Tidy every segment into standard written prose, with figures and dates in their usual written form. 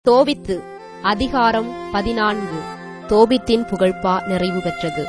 தோபித்து அதிகாரம் 14. தோபித்தின் புகழ்பா நிறைவு பெற்றது.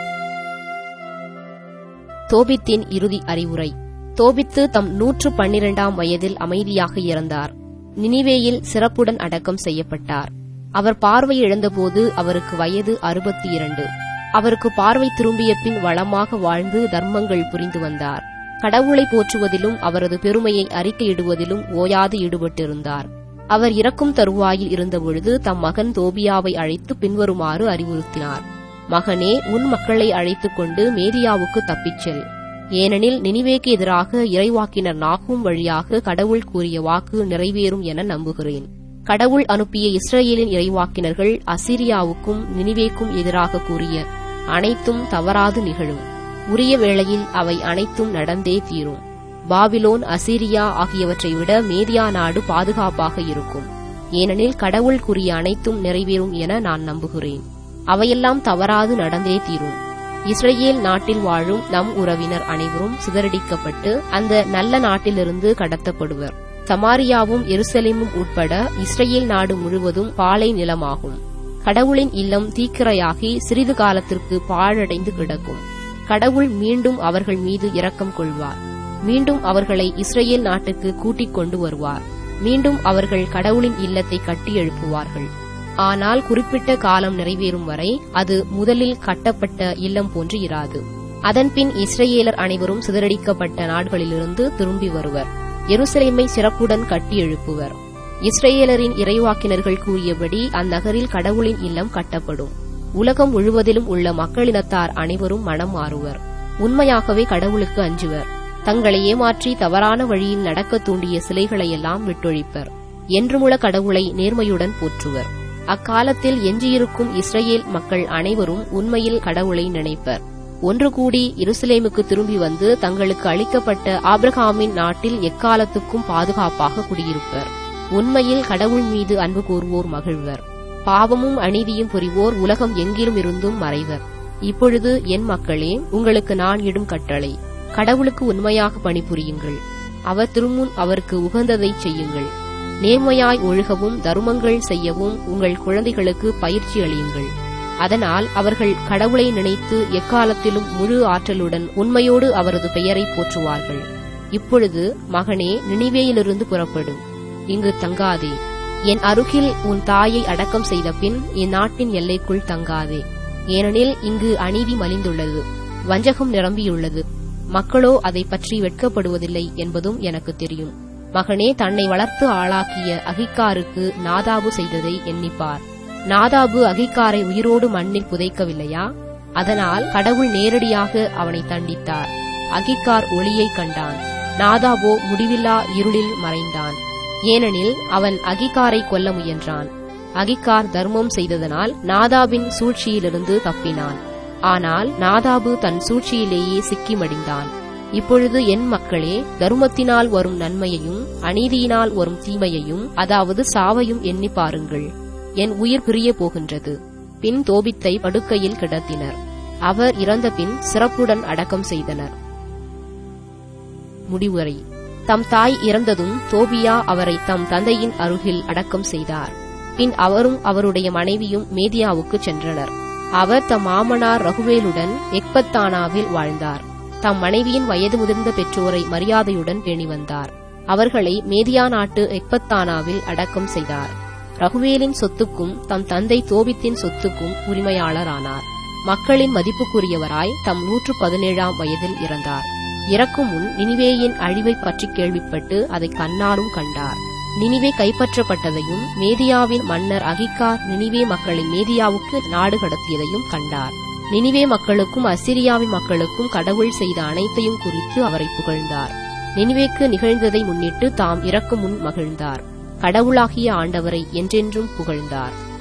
தோபித்தின் இறுதி அறிவுரை. தோபித்து தம் 112ஆம் வயதில் அமைதியாக இறந்தார். நினிவேயில் சிறப்புடன் அடக்கம் செய்யப்பட்டார். அவர் பார்வை இழந்தபோது அவருக்கு வயது 62. அவருக்கு பார்வை திரும்பிய பின் வளமாக வாழ்ந்து தர்மங்கள் புரிந்து வந்தார். கடவுளை போற்றுவதிலும் அவரது பெருமையை அறிக்கையிடுவதிலும் ஓயாது ஈடுபட்டிருந்தார். அவர் இறக்கும் தருவாயில் இருந்தபொழுது தம் மகன் தோபியாவை அழைத்து பின்வருமாறு அறிவுறுத்தினார். மகனே, உன் மக்களை அழைத்துக் கொண்டு மேதியாவுக்கு தப்பிச் செல். ஏனெனில் நினிவேக்கு எதிராக இறைவாக்கினர் நாகும் வழியாக கடவுள் கூறிய வாக்கு நிறைவேறும் என நம்புகிறேன். கடவுள் அனுப்பிய இஸ்ரேலின் இறைவாக்கினர்கள் அசீரியாவுக்கும் நினிவேக்கும் எதிராக கூறிய அனைத்தும் தவறாது நிகழும். உரிய வேளையில் அவை அனைத்தும் நடந்தே தீரும். பாபிலோன், அசீரியா ஆகியவற்றை விட மேதியா நாடு பாதுகாப்பாக இருக்கும். ஏனெனில் கடவுள் கூறிய அனைத்தும் நிறைவேறும் என நான் நம்புகிறேன். அவையெல்லாம் தவறாது நடந்தே தீரும். இஸ்ரேல் நாட்டில் வாழும் நம் உறவினர் அனைவரும் சிதறடிக்கப்பட்டு அந்த நல்ல நாட்டிலிருந்து கடத்தப்படுவர். சமாரியாவும் எருசலேமும் உட்பட இஸ்ரேல் நாடு முழுவதும் பாலை நிலமாகும். கடவுளின் இல்லம் தீக்கிரையாகி சிறிது காலத்திற்கு பாழடைந்து கிடக்கும். கடவுள் மீண்டும் அவர்கள் மீது இரக்கம் கொள்வார். மீண்டும் அவர்களை இஸ்ரேல் நாட்டுக்கு கூட்டிக் கொண்டு வருவார். மீண்டும் அவர்கள் கடவுளின் இல்லத்தை கட்டி எழுப்புவார்கள். ஆனால் குறிப்பிட்ட காலம் நிறைவேறும் வரை அது முதலில் கட்டப்பட்ட இல்லம் போன்று இராது. அதன்பின் இஸ்ரேலர் அனைவரும் சிதறடிக்கப்பட்ட நாடுகளிலிருந்து திரும்பி வருவர். எருசலேமை சிறப்புடன் கட்டி எழுப்புவர். இஸ்ரேலரின் இறைவாக்கினர்கள் கூறியபடி அந்நகரில் கடவுளின் இல்லம் கட்டப்படும். உலகம் முழுவதிலும் உள்ள மக்களினத்தார் அனைவரும் மனம் மாறுவர். உண்மையாகவே கடவுளுக்கு அஞ்சுவர். தங்களை ஏமாற்றி தவறான வழியில் நடக்க தூண்டிய சிலைகளையெல்லாம் விட்டொழிப்பர். என்றுமுள்ள கடவுளை நேர்மையுடன் போற்றுவர். அக்காலத்தில் எஞ்சியிருக்கும் இஸ்ரேல் மக்கள் அனைவரும் உண்மையில் கடவுளை நினைப்பர். ஒன்று கூடி எருசலேமுக்கு திரும்பி வந்து தங்களுக்கு அளிக்கப்பட்ட ஆபிரகாமின் நாட்டில் எக்காலத்துக்கும் பாதுகாப்பாக குடியிருப்பர். உண்மையில் கடவுள் மீது அன்பு கூர்வோர் மகிழ்வர். பாவமும் அநீதியும் புரிவோர் உலகம் எங்கிலும் இருந்தும் மறைவர். இப்பொழுது என் மக்களே, உங்களுக்கு நான் இடும் கட்டளை: கடவுளுக்கு உண்மையாக பணிபுரியுங்கள். அவர் திருமுன் அவருக்கு உகந்ததைச் செய்யுங்கள். நேர்மையாய் ஒழுகவும் தருமங்கள் செய்யவும் உங்கள் குழந்தைகளுக்கு பயிற்சி அளியுங்கள். அதனால் அவர்கள் கடவுளை நினைத்து எக்காலத்திலும் முழு ஆற்றலுடன் உண்மையோடு அவரது பெயரை போற்றுவார்கள். இப்பொழுது மகனே, நினிவேயிலிருந்து புறப்படும். இங்கு தங்காதே. என் அருகில் உன் தாயை அடக்கம் செய்த பின் இந்நாட்டின் எல்லைக்குள் தங்காதே. ஏனெனில் இங்கு அநீதி மலிந்துள்ளது, வஞ்சகம் நிரம்பியுள்ளது. மக்களோ அதை பற்றி வெட்கப்படுவதில்லை என்பதும் எனக்கு தெரியும். மகனே, தன்னை வளர்த்து ஆளாக்கிய அகிக்காருக்கு நாதாபு செய்ததை எண்ணிப்பார். நாதாபு அகிக்காரை உயிரோடு மண்ணில் புதைக்கவில்லையா? அதனால் கடவுள் நேரடியாக அவனை தண்டித்தார். அகிக்கார் ஒளியை கண்டான், நாதாபோ முடிவில்லா இருளில் மறைந்தான். ஏனெனில் அவன் அகிக்காரை கொல்ல முயன்றான். அகிக்கார் தர்மம் செய்ததனால் நாதாபின் சூழ்ச்சியிலிருந்து தப்பினான். ஆனால் நாதாபு தன் சூழ்ச்சியிலேயே சிக்கி மடிந்தான். இப்பொழுது என் மக்களே, தருமத்தினால் வரும் நன்மையையும் அநீதியினால் வரும் தீமையையும், அதாவது சாவையும் எண்ணி பாருங்கள். என் உயிர் பிரிய போகின்றது. பின் தோபித்தை படுக்கையில் கிடத்தினர். அவர் இறந்த பின் சிறப்புடன் அடக்கம் செய்தனர். முடிவுரை. தம் தாய் இறந்ததும் தோபியா அவரை தம் தந்தையின் அருகில் அடக்கம் செய்தார். பின் அவரும் அவருடைய மனைவியும் மேதியாவுக்கு சென்றனர். அவர் தம் மாமனார் ரகுவேலுடன் எக்பத்தானாவில் வாழ்ந்தார். தம் மனைவியின் வயது முதிர்ந்த பெற்றோரை மரியாதையுடன் பேணி வந்தார். அவர்களை மேதியா நாட்டு எக்பத்தானாவில் அடக்கம் செய்தார். ரகுவேலின் சொத்துக்கும் தம் தந்தை தோபித்தின் சொத்துக்கும் உரிமையாளரானார். மக்களின் மதிப்புக்குரியவராய் தம் 117ஆம் வயதில் இறந்தார். இறக்கும் முன் நினிவேயின் அழிவை பற்றி கேள்விப்பட்டு அதை கண்ணாலும் கண்டார். நினிவே கைப்பற்றப்பட்டதையும் மேதியாவின் மன்னர் அகிக்கார் நினிவே மக்களை மேதியாவுக்கு நாடு கடத்தியதையும் கண்டார். நினிவே மக்களுக்கும் அசிரியாவின் மக்களுக்கும் கடவுள் செய்த அனைத்தையும் குறித்து அவரை புகழ்ந்தார். நினிவேக்கு நிகழ்ந்ததை முன்னிட்டு தாம் இறக்கும் முன் மகிழ்ந்தார். கடவுளாகிய ஆண்டவரை என்றென்றும் புகழ்ந்தார்.